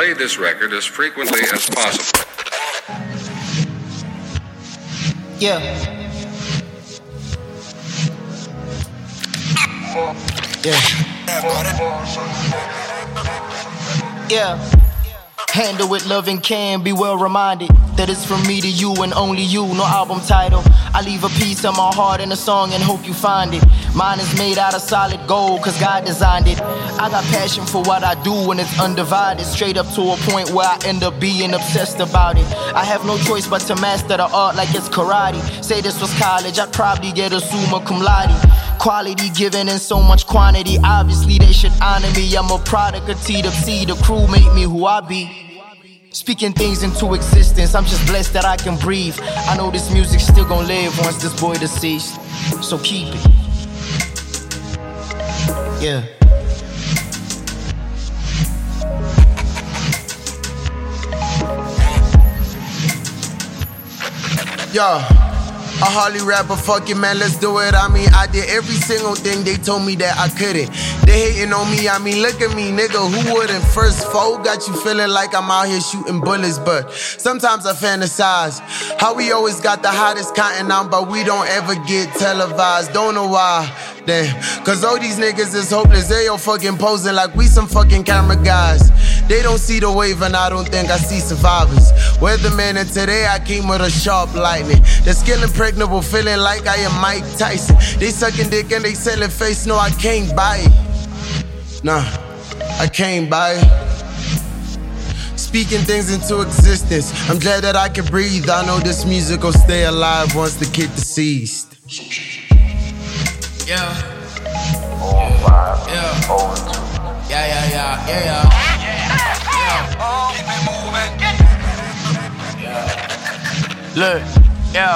play this record as frequently as possible. Yeah. Yeah. Handle it, love and can be well reminded that it's from me to you and only you. No album title. I leave a piece of my heart in a song and hope you find it. Mine is made out of solid gold, cause God designed it. I got passion for what I do and it's undivided. Straight up to a point where I end up being obsessed about it. I have no choice but to master the art like it's karate. Say this was college, I'd probably get a summa cum laude. Quality given in so much quantity. Obviously they should honor me. I'm a product of T-W-C. The crew made me who I be. Speaking things into existence, I'm just blessed that I can breathe. I know this music's still gonna live once this boy deceased. So keep it. Yeah. Yo, I hardly rap, but fuck it, man, let's do it. I mean, I did every single thing they told me that I couldn't. They hating on me, I mean, look at me, nigga, who wouldn't? First foe got you feeling like I'm out here shooting bullets, but sometimes I fantasize how we always got the hottest cotton on, but we don't ever get televised. Don't know why, damn, cause all these niggas is hopeless. They all fucking posing like we some fucking camera guys. They don't see the wave and I don't think I see survivors. Weatherman, and today I came with a sharp lightning. The skill impregnable, feeling like I am Mike Tyson. They sucking dick and they selling face, no I can't buy it. Nah, I can't buy it. Speaking things into existence, I'm glad that I can breathe. I know this music will stay alive once the kid deceased. Yeah. Yeah. Yeah. Look, yeah.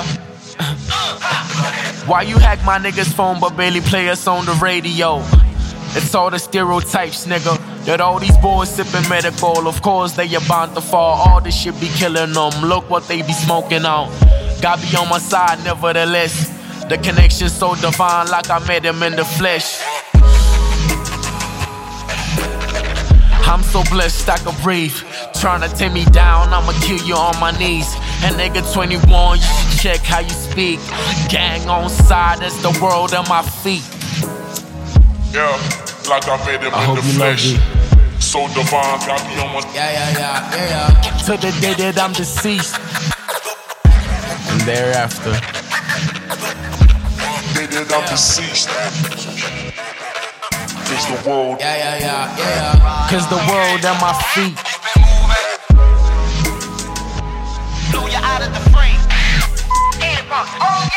Why you hack my niggas' phone but barely play us on the radio? It's all the stereotypes, nigga. That all these boys sipping medical. Of course they are bound to fall. All this shit be killing them. Look what they be smoking on. God be on my side, nevertheless. The connection so divine, like I met him in the flesh. I'm so blessed I can breathe. Tryna take me down, I'ma kill you on my knees. And nigga 21, you should check how you speak. Gang on side, that's the world at my feet. Yeah, like I made him in the flesh. So divine, got me on my... Yeah. To the day that I'm deceased. And thereafter. Day that I'm deceased. Cause the world... Yeah. Cause the world at my feet. Blew you out of the frame. And it rocks. Oh, yeah.